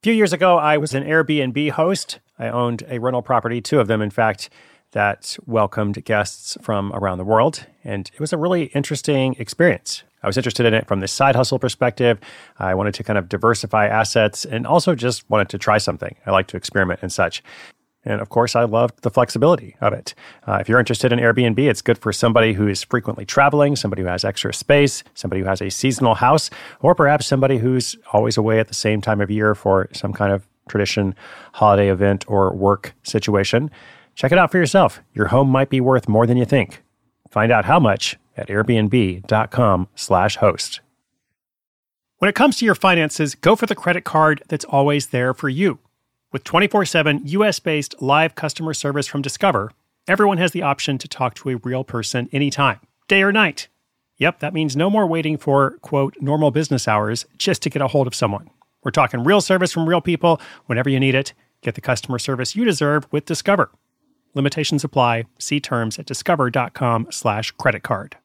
few years ago, I was an Airbnb host. I owned a rental property, two of them, in fact, that welcomed guests from around the world. And it was a really interesting experience. I was interested in it from the side hustle perspective. I wanted to kind of diversify assets and also just wanted to try something. I like to experiment and such. And of course, I loved the flexibility of it. If you're interested in Airbnb, it's good for somebody who is frequently traveling, somebody who has extra space, somebody who has a seasonal house, or perhaps somebody who's always away at the same time of year for some kind of tradition, holiday event, or work situation. Check it out for yourself. Your home might be worth more than you think. Find out how much at airbnb.com/host. When it comes to your finances, go for the credit card that's always there for you. With 24/7 US-based live customer service from Discover, everyone has the option to talk to a real person anytime, day or night. Yep, that means no more waiting for, quote, normal business hours just to get a hold of someone. We're talking real service from real people whenever you need it. Get the customer service you deserve with Discover. Limitations apply. See terms at discover.com/creditcard.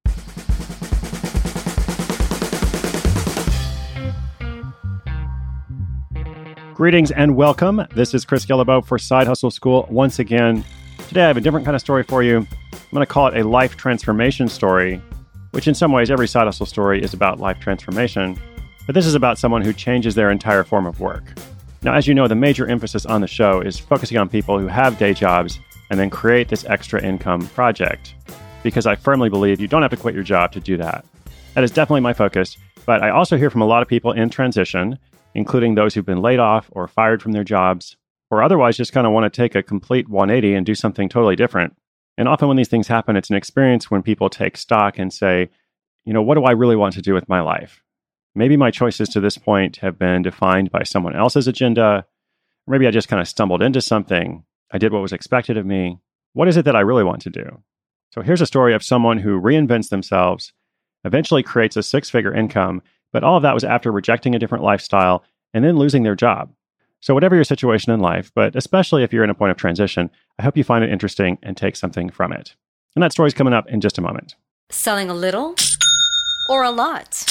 Greetings and welcome. This is Chris Guillebeau for Side Hustle School once again. Today I have a different kind of story for you. I'm going to call it a life transformation story, which in some ways every side hustle story is about life transformation. But this is about someone who changes their entire form of work. Now, as you know, the major emphasis on the show is focusing on people who have day jobs and then create this extra income project. Because I firmly believe you don't have to quit your job to do that. That is definitely my focus. But I also hear from a lot of people in transition, including those who've been laid off or fired from their jobs, or otherwise just kind of want to take a complete 180 and do something totally different. And often when these things happen, it's an experience when people take stock and say, you know, what do I really want to do with my life? Maybe my choices to this point have been defined by someone else's agenda, or maybe I just kind of stumbled into something. I did what was expected of me. What is it that I really want to do? So here's a story of someone who reinvents themselves, eventually creates a six-figure income, but all of that was after rejecting a different lifestyle and then losing their job. So whatever your situation in life, but especially if you're in a point of transition, I hope you find it interesting and take something from it. And that story's coming up in just a moment. Selling a little or a lot?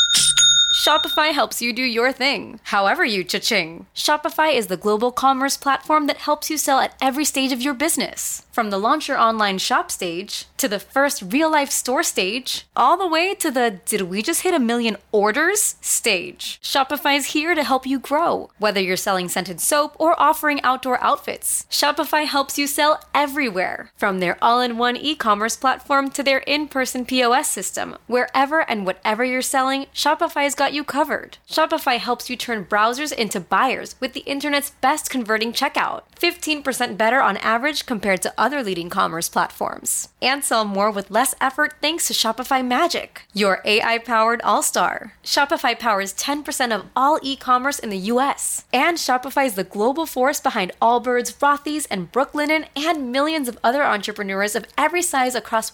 Shopify helps you do your thing, however you cha-ching. Shopify is the global commerce platform that helps you sell at every stage of your business. From the launch your online shop stage, to the first real-life store stage, all the way to the did we just hit 1 million orders stage. Shopify is here to help you grow. Whether you're selling scented soap or offering outdoor outfits, Shopify helps you sell everywhere. From their all-in-one e-commerce platform to their in-person POS system, wherever and whatever you're selling, Shopify's got you covered. Shopify helps you turn browsers into buyers with the internet's best converting checkout. 15% better on average compared to other leading commerce platforms. And sell more with less effort thanks to Shopify Magic, your AI-powered all-star. Shopify powers 10% of all e-commerce in the US. And Shopify is the global force behind Allbirds, Rothy's, and Brooklinen, and millions of other entrepreneurs of every size across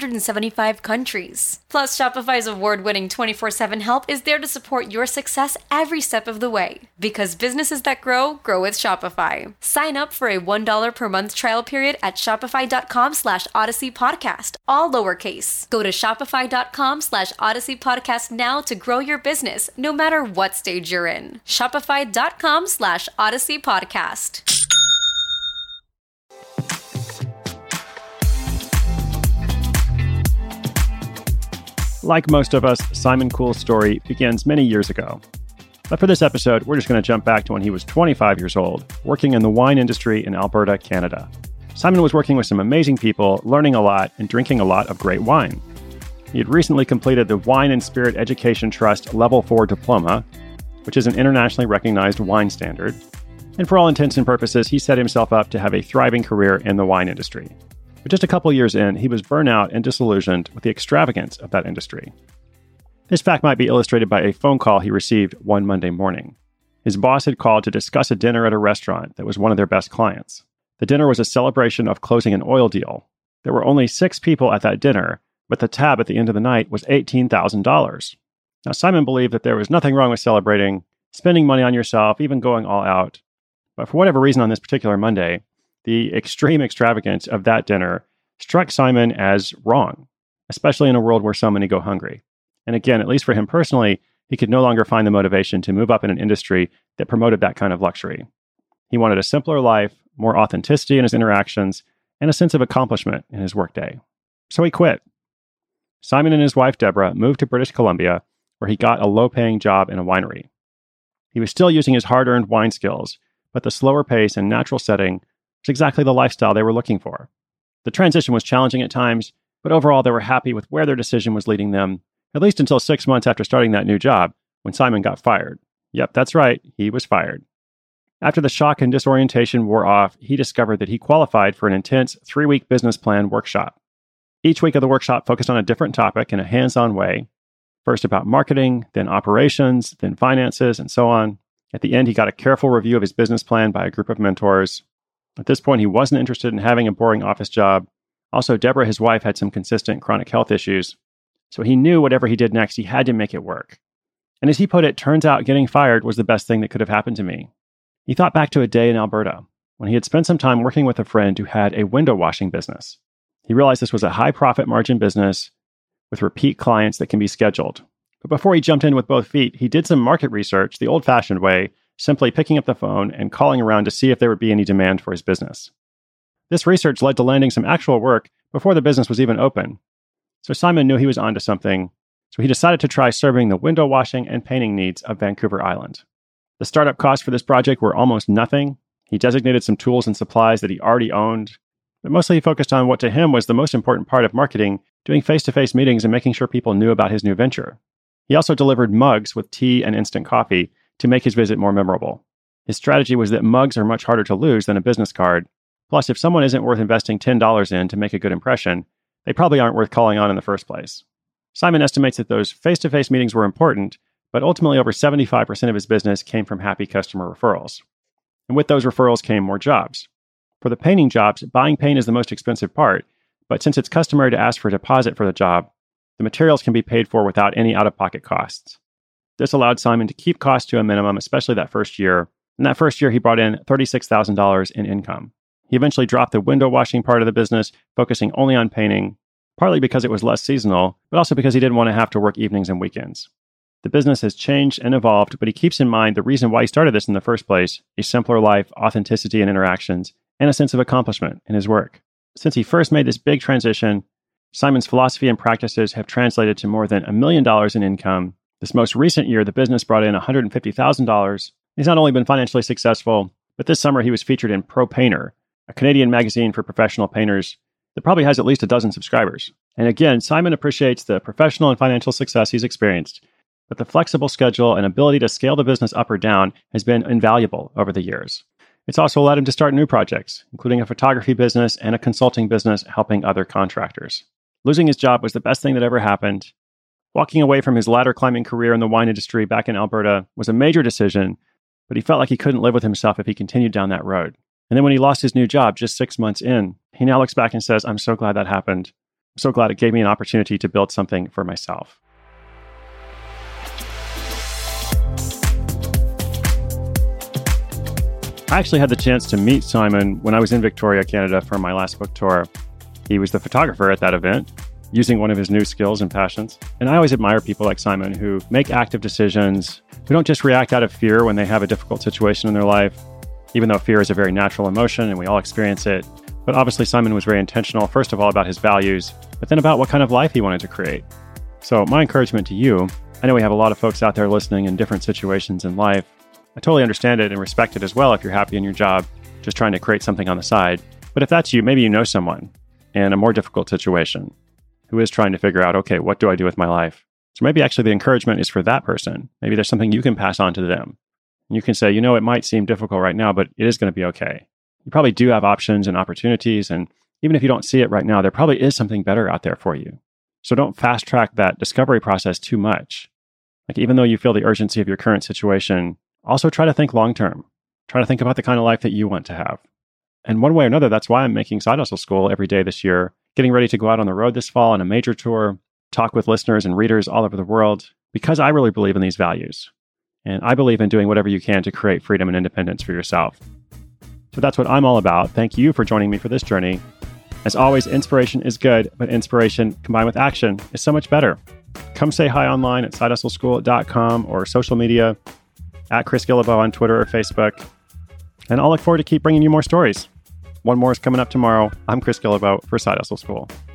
175 countries. Plus, Shopify's award-winning 24/7 help is there to support your success every step of the way. Because businesses that grow with Shopify. Sign up for a $1 per month trial period at shopify.com/Odyssey Podcast, all lowercase. Go to shopify.com/Odyssey Podcast now to grow your business, no matter what stage you're in. Shopify.com/Odyssey Podcast. Like most of us, Simon Kuhl's story begins many years ago. But for this episode, we're just going to jump back to when he was 25 years old, working in the wine industry in Alberta, Canada. Simon was working with some amazing people, learning a lot, and drinking a lot of great wine. He had recently completed the Wine and Spirit Education Trust Level 4 diploma, which is an internationally recognized wine standard. And for all intents and purposes, he set himself up to have a thriving career in the wine industry. But just a couple years in, he was burnt out and disillusioned with the extravagance of that industry. This fact might be illustrated by a phone call he received one Monday morning. His boss had called to discuss a dinner at a restaurant that was one of their best clients. The dinner was a celebration of closing an oil deal. There were only 6 people at that dinner, but the tab at the end of the night was $18,000. Now, Simon believed that there was nothing wrong with celebrating, spending money on yourself, even going all out. But for whatever reason on this particular Monday, the extreme extravagance of that dinner struck Simon as wrong, especially in a world where so many go hungry. And again, at least for him personally, he could no longer find the motivation to move up in an industry that promoted that kind of luxury. He wanted a simpler life, more authenticity in his interactions, and a sense of accomplishment in his workday. So he quit. Simon and his wife, Deborah, moved to British Columbia, where he got a low-paying job in a winery. He was still using his hard-earned wine skills, but the slower pace and natural setting was exactly the lifestyle they were looking for. The transition was challenging at times, but overall they were happy with where their decision was leading them, at least until 6 months after starting that new job, when Simon got fired. Yep, that's right, he was fired. After the shock and disorientation wore off, he discovered that he qualified for an intense 3-week business plan workshop. Each week of the workshop focused on a different topic in a hands-on way, first about marketing, then operations, then finances, and so on. At the end, he got a careful review of his business plan by a group of mentors. At this point, he wasn't interested in having a boring office job. Also, Deborah, his wife, had some consistent chronic health issues, so he knew whatever he did next, he had to make it work. And as he put it, turns out getting fired was the best thing that could have happened to me. He thought back to a day in Alberta when he had spent some time working with a friend who had a window washing business. He realized this was a high profit margin business with repeat clients that can be scheduled. But before he jumped in with both feet, he did some market research the old-fashioned way, simply picking up the phone and calling around to see if there would be any demand for his business. This research led to landing some actual work before the business was even open. So Simon knew he was onto something, so he decided to try serving the window washing and painting needs of Vancouver Island. The startup costs for this project were almost nothing. He designated some tools and supplies that he already owned, but mostly he focused on what to him was the most important part of marketing, doing face-to-face meetings and making sure people knew about his new venture. He also delivered mugs with tea and instant coffee to make his visit more memorable. His strategy was that mugs are much harder to lose than a business card. Plus, if someone isn't worth investing $10 in to make a good impression, they probably aren't worth calling on in the first place. Simon estimates that those face-to-face meetings were important, but ultimately over 75% of his business came from happy customer referrals. And with those referrals came more jobs. For the painting jobs, buying paint is the most expensive part, but since it's customary to ask for a deposit for the job, the materials can be paid for without any out-of-pocket costs. This allowed Simon to keep costs to a minimum, especially that first year. And that first year, he brought in $36,000 in income. He eventually dropped the window washing part of the business, focusing only on painting, partly because it was less seasonal, but also because he didn't want to have to work evenings and weekends. The business has changed and evolved, but he keeps in mind the reason why he started this in the first place: a simpler life, authenticity in interactions, and a sense of accomplishment in his work. Since he first made this big transition, Simon's philosophy and practices have translated to more than $1 million in income. This most recent year, the business brought in $150,000. He's not only been financially successful, but this summer he was featured in Pro Painter, a Canadian magazine for professional painters that probably has at least a dozen subscribers. And again, Simon appreciates the professional and financial success he's experienced, but the flexible schedule and ability to scale the business up or down has been invaluable over the years. It's also allowed him to start new projects, including a photography business and a consulting business helping other contractors. Losing his job was the best thing that ever happened. Walking away from his ladder climbing career in the wine industry back in Alberta was a major decision, but he felt like he couldn't live with himself if he continued down that road. And then when he lost his new job just 6 months in, he now looks back and says, "I'm so glad that happened. I'm so glad it gave me an opportunity to build something for myself." I actually had the chance to meet Simon when I was in Victoria, Canada for my last book tour. He was the photographer at that event, using one of his new skills and passions. And I always admire people like Simon who make active decisions, who don't just react out of fear when they have a difficult situation in their life, even though fear is a very natural emotion and we all experience it. But obviously Simon was very intentional, first of all, about his values, but then about what kind of life he wanted to create. So my encouragement to you, I know we have a lot of folks out there listening in different situations in life. I totally understand it and respect it as well if you're happy in your job, just trying to create something on the side. But if that's you, maybe you know someone in a more difficult situation who is trying to figure out, okay, what do I do with my life? So maybe actually the encouragement is for that person. Maybe there's something you can pass on to them. And you can say, you know, it might seem difficult right now, but it is going to be okay. You probably do have options and opportunities. And even if you don't see it right now, there probably is something better out there for you. So don't fast track that discovery process too much. Like even though you feel the urgency of your current situation, also try to think long-term. Try to think about the kind of life that you want to have. And one way or another, that's why I'm making Side Hustle School every day this year, getting ready to go out on the road this fall on a major tour, talk with listeners and readers all over the world, because I really believe in these values. And I believe in doing whatever you can to create freedom and independence for yourself. So that's what I'm all about. Thank you for joining me for this journey. As always, inspiration is good, but inspiration combined with action is so much better. Come say hi online at sidehustleschool.com or social media at Chris Guillebeau on Twitter or Facebook. And I'll look forward to keep bringing you more stories. One more is coming up tomorrow. I'm Chris Guillebeau for Side Hustle School.